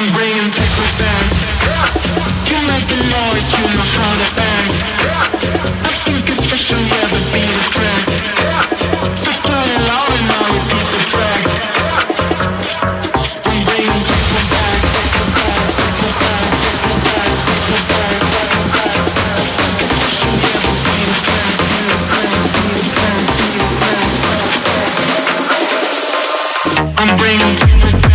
I'm bringing techno back. You make the noise, you know how to bang. I think it's special, yeah, the beat is cracked. So turn it loud and I'll repeat the track. I'm bringing techno back. I think it's special, yeah, the beat is cracked. I'm bringing techno back.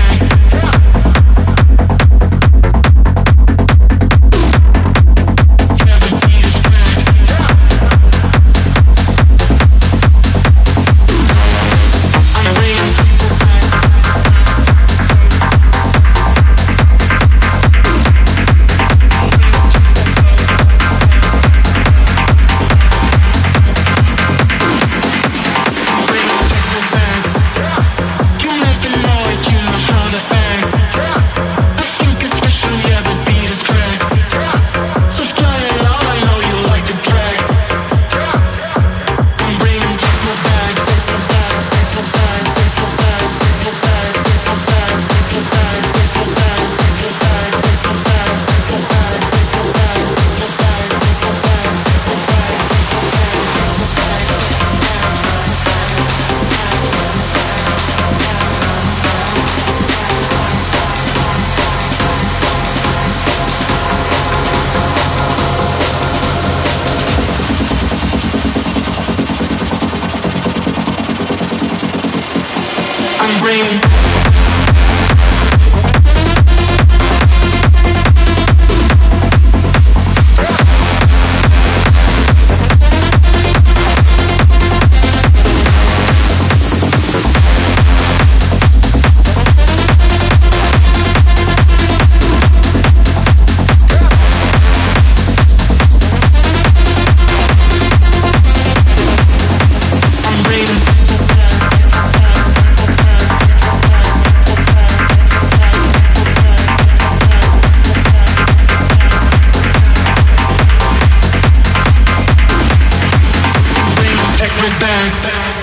Back.